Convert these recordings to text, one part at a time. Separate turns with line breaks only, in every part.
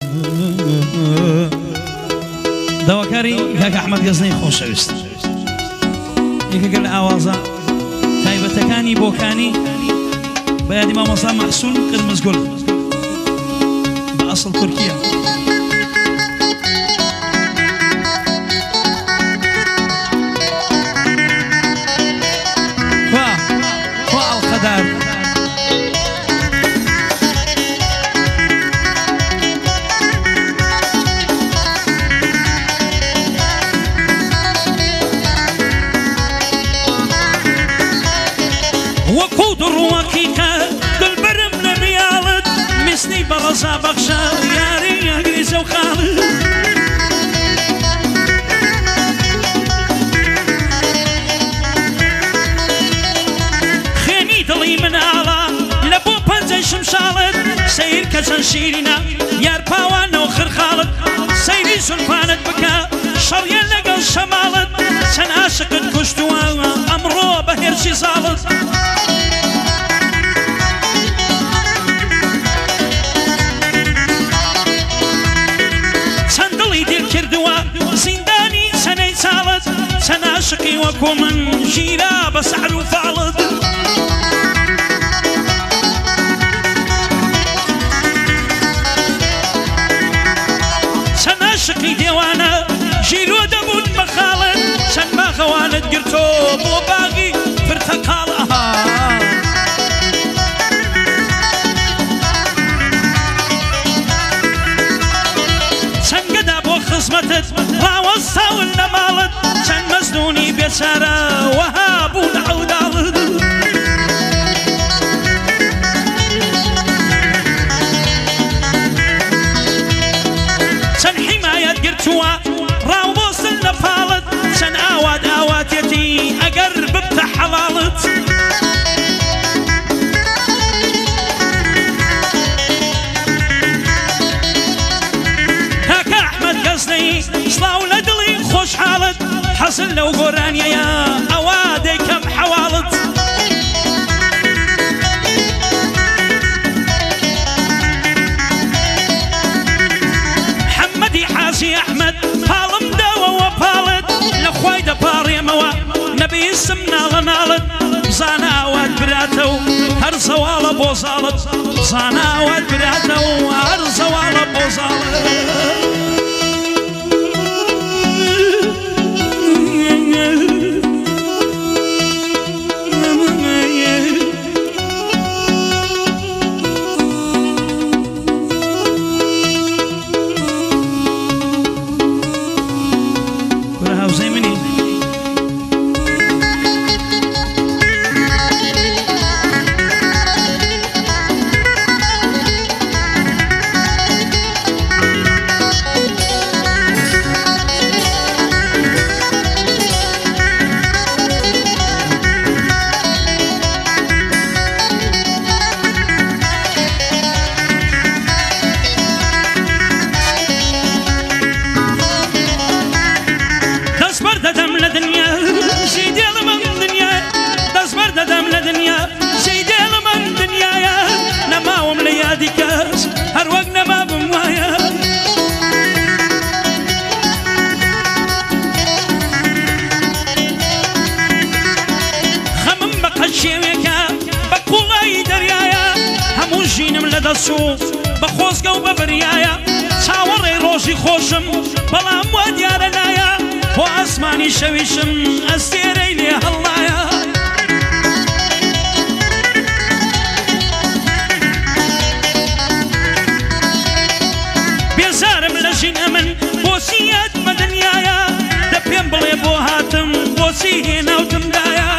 دواکاری کاک ئەحمەد گەزنەی خۆشەویست یەکێکە لە ئاوازە تایبەتەکانی بۆکانی بە یادی مامۆستا مەحسوون قرمزگوڵ بە ئەسڵ تورکیە خوا ئەڵقەدار بەڕەزا بەخشە یاری ئەنگریزە و خاڵد خێنی دڵی مناڵە لە بۆ پەنجەی شمشاڵت سەیر کە چەند شیرینە یار پاوانە و خرخاڵت سەیری زولفانت بکە شەڕیە لەگەڵ شەماڵت چەند عاشقت کوشتووە ئەمڕۆ بە هێرشی زاڵت چەند عاشقی وەکو من ژیرا بە سەحر و فاڵت چەند عاشقی دێوانە ژیرۆ دەبوون بە خاڵت چەند باخەوانت گرتۆ بۆ باغی پرتەقاڵ چەند گەدا بۆ خزمەتت ڕاوەستاون لە ماڵت چەند مەزنونی بێچارە وەها بوون عەوداڵت چەند حیمایەت گرتووە ڕاوبۆستن لە پاڵت چەند ئاوات ئاواتێتی ئەگەر ببتە حەڵاڵت کاکە ئەحمەد گەزنەی سڵاو لە دڵی خۆشحاڵت حەزن لەو گۆرانیەیە ئەوا دەیکەم حەواڵت حەممەدی حاجی ئەحمەد پاڵم داوەوە پاڵت لە خوای دەپاڕێمەوە نەبیستم ناڵە ناڵت بزانە ئاوات براتە و هەر زەواڵە بۆ زاڵت بزانە ئاوات براتە و هەر زەواڵە بۆ زاڵت بە خۆزگە و بە بەریایە چاوەڕێ ڕۆژی خۆشم بەڵام وا دیارە نایە بۆ ئاسمانی شەویشم ئەستێرەی لێ هەڵایە بێزارم لە ژینە من بۆچی یادمە دنیایە دە پێم بڵێ بۆ هاتم بۆچی هێناوتمدایە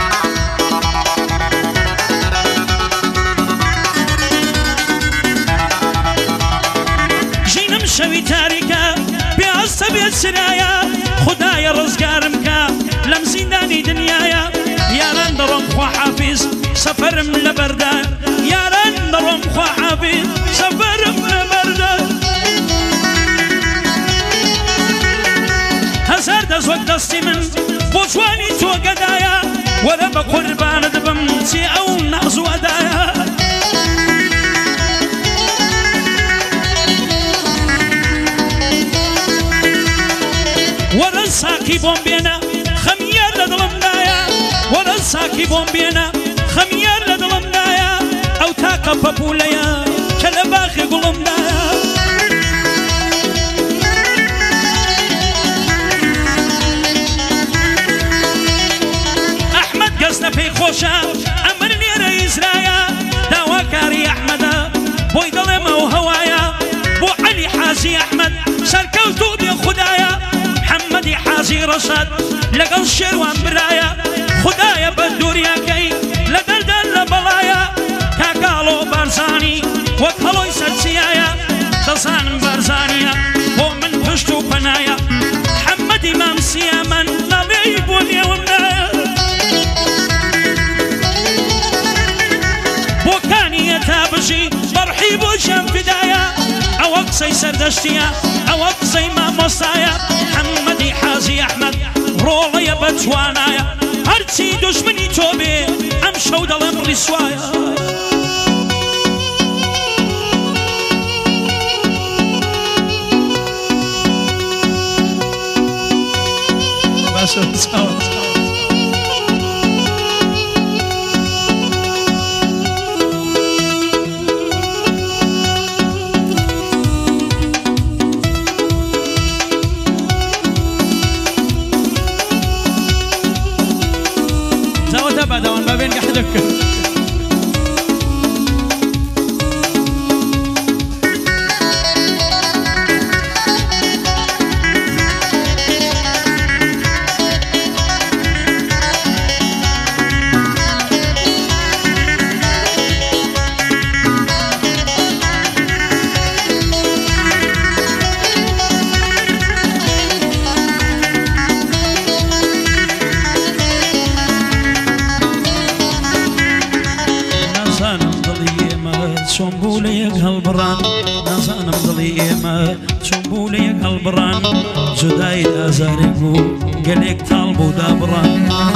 شەوی تاریکە پێستە بێت سرایە خدایە ڕزگارم کە لەم زیندانی دنیایە یاران دەڕۆم خوا حافیز سەفەرم لە بەردان یاران دەڕۆم خوا حافیز سەفەرم لە بەردان هەزار دەست وەک دەستی من بۆ جوانی تۆ گەدایە وەرە بە قوربانت بم چی ئەو ناز و ئەدایە ساکی بۆم بێنە خەمیار لە دڵمدایە وەرە ساکی بۆم بێنە خەمیار لە دڵمدایە ئەو تاقە پەپولەیە کە لە باخی گوڵمدایە ئەحمەد گەستە پێی خۆشە ئەمر نێرە ئیزرایە داواکاری ئەحمەدە بۆی دەڵێمە و هەوایە بۆ عەلی حاجی ئەحمەد سەرکەوتوو بێ خودایە محەممەدی حاجی ڕەشاد لەگەڵ شێروان برایە خودایە بە دووریەکەی لە دەردەن لە بەڵایە کاکاڵۆ بارزانی وەک هەڵۆی سەرچیایە دەزانم بارزانیە بۆ من پشت و پەنایە محەممەدی مامسیە من ناڵێی بۆ نێومدایە بۆکانیە تا بژی بەڕحی بۆ ژیان فدایە ئەوە قسەی سەردەشتیە ئەوە قسەی مامۆستایە محەممەدی حاجی ئەحمەد ڕۆڵەیە بە جوانایە هەرچی دوژمنی تۆ بێ ئەم شەو دەڵێم ڕیسوایە
بعد ما بين قحدك
نازانم دڵی ئێمە چۆن بوو لە یەک هەڵبڕان جودای ئازارێک بوو گەلێک تاڵ بوو دابڕان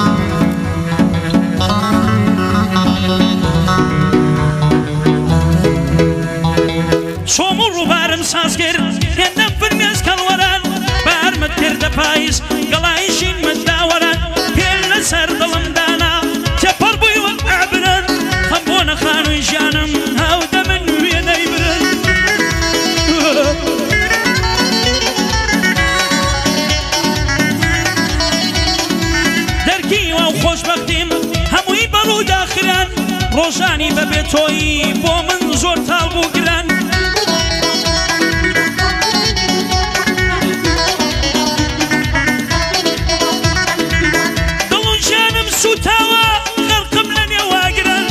چۆم و ڕووبارم ساز کرد هێندەم فرمێز کەڵوەران بارمت کردە پاییز گەڵایشین مداوەران پێل لەسەر دڵمدانا تێپەڕ بووی وەک ئابرن خەم بۆ نەخانووی ژیانم هاودە من وێنەی برن دەرکی وا و خۆشبەختیم هەمووی بەڕوو داخران ڕۆژانی بەبێ تۆیی بۆ من زۆر تاڵ بوو گران دڵ و ژیانم سوتاوە غەرقم لە نێواگرن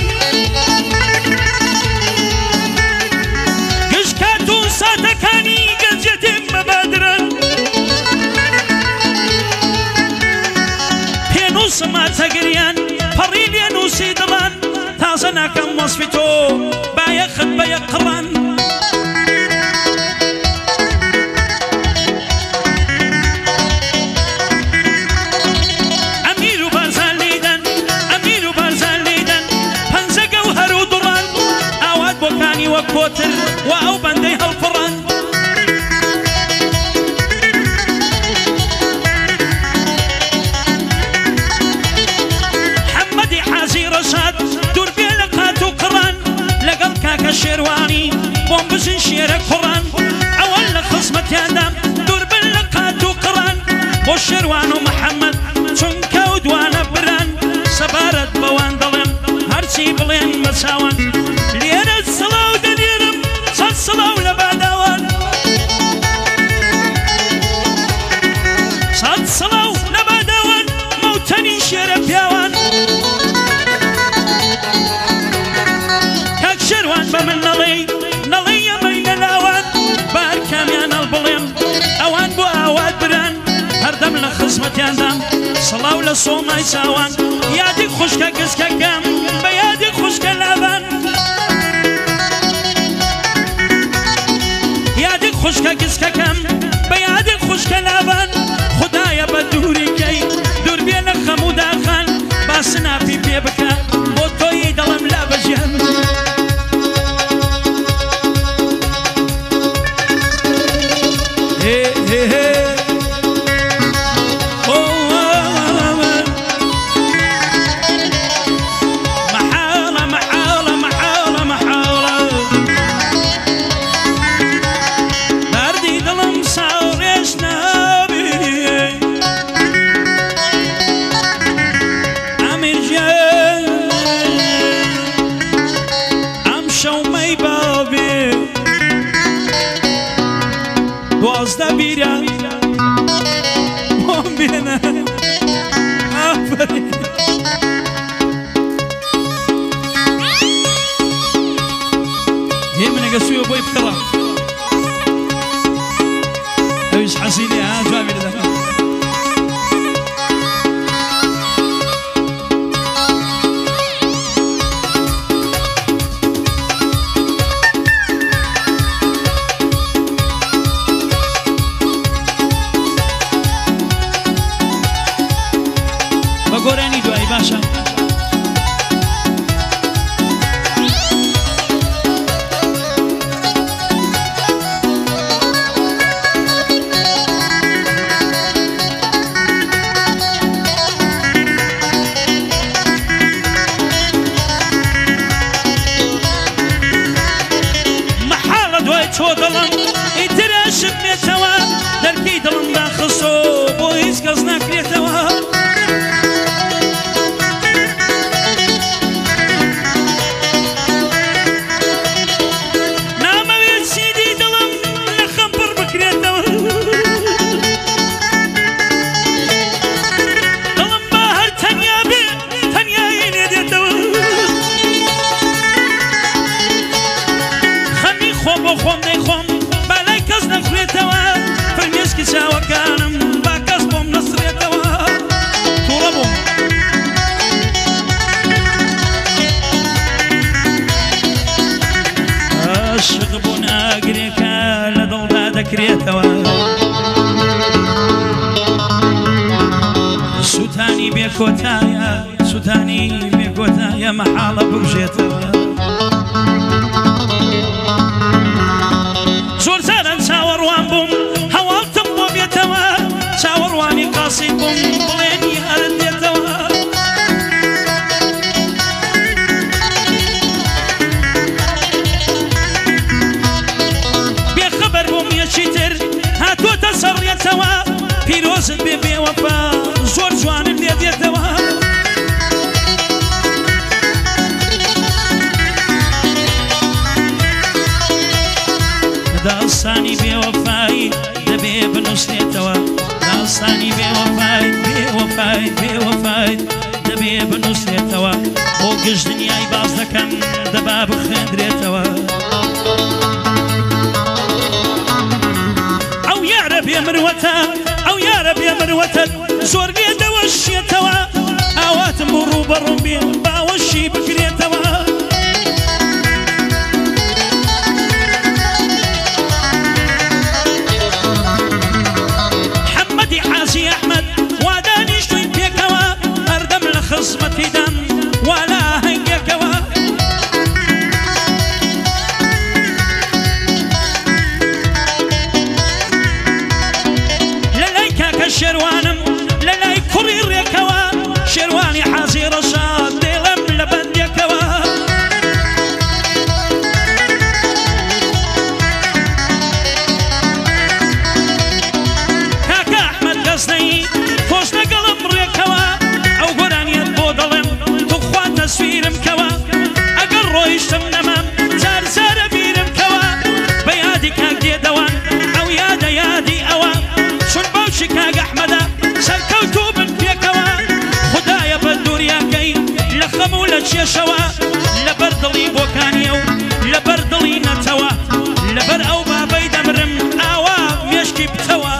گشتکات و ساتەکانی گەنجەتێم بەبادرن پێنووسم ماتەگریان پەڕی لێنووسی دڵان تازە ناکەم وەسفی تۆ بایەخت بە یەک قڕان ئەمیر و بارزان لیدەن ئەمیر و بارزان لیدەن پەنجە گەوهەر و دوڕان ئاوات بۆکانی وەک کۆتر و ئەو بەندەی هەڵپڕان محەممەدی حاجی ڕەشاد دوور بێ لە قات و قڕان لەگەڵ کاکە شێروانی بۆم بژن شێرە کوڕان ئەوە لە خزمەتیاندام دوور بن لە قات و قڕان بۆ شێروان و محەممەد چونکە و دوانە بران سەبارەت بەوان دەڵێم هەرچی بڵێن بە چاوان لێرە سڵاو دەلێرم چەند سڵاو لە باداوان چەند سڵاو لە باداوان مەوتەنی شێرە پیاوان کاک شێروان بە من نەڵێ ئەمەی لە لاوان بار کامیان هەڵبڵێم ئەوان بۆ ئاوات بران هەردەم لە خزمەتیاندام سڵاو لە سۆمای چاوان یادی خوشکە گزکەکەم بە یادی خوشکە لاوان یادی خوشکە گزکەکەم بە یادی خوشکە لاوان خودایە بە دووریکەی دوور بێ لە خەم و داخان با سناپی پێ بکە بۆ تۆی دەڵم لا بەژێن دوازده بیرە بۆم بێنە ئافرین هێ منەگە سوێ بۆی بکڕە ئەویش حەسینێ ها جوابی لە دەکەم گۆرانی دوایی باشە مەحاڵە دوای تۆ دڵم ئیتراشم بێتەوە دەرکەی دڵم داخستۆ بۆ هیچ کەس ناکرێتەوە خۆم دەیخۆم بەلای کەس نەکرێتەوە فرمێسکی چاوەکانم با کەس بۆم نەسرێتەوە تووڕە بووم عاشق بوون ئاگرێکە لە دڵدا دەکرێتەوە سووتانی بێکۆتایە سووتانی بێکۆتایە مەحاڵە بژێتەوە زۆر جاران چاوەڕوان بووم هەواڵتم بۆ بێتەوە چاوەڕوانی قاسی بووم بڵێنی هەرن دێتەوە بێخەبەر بووم یەکی تر هاتوۆتە سەڕێتەوە پیرۆزت بێ بێوەفا زۆر جوانم لێ دێتەوە داستانی بێوەفایی دەبێ بنووسێتەوە داستانی بێوەفای بێوەفای بێوەفای دەبێ بنووسێتەوە بۆ گشت دنیای باز دەکەم دەبا بخێندرێتەوە ئەو یارە بێ مروەتە ئەو یارە بێ مروەتە زۆر لێ دەوەشێتەوە ئاواتم بۆ ڕووبەڕووم بێ باوەشی بکرێتەوە خزمەتی دەم والا هەنگێکەوە لە لای کاکە شێروانم لە لای کوڕی ڕێکەوە شێروانی حازی ڕەشاد دێڵم لە بەندێکەوە کاکە ئەحمەد گەزنەی خۆش لەگەڵم ڕێکەوە ئەو گۆرانیەت بۆ دەڵێم توخوا تەسویرم کەوە ئەگەر ڕۆیشتم نەمام جار جارە بیرم کەوە بە یادی کاک دێدەوان ئەو یادە یادی ئەوە چون باوشی کاک ئەحمەدە سەرکەوتوو بن پێکەوە خودایە بە دووریاکەی لە خەم و لە کێشەوە لەبەر دڵی بۆکانیە و لەبەر دڵی نەتەوە لەبەر ئەو بابەی دەمرم ئاوا مێشکی بتەوە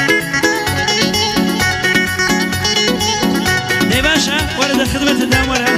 خدمة الدامورة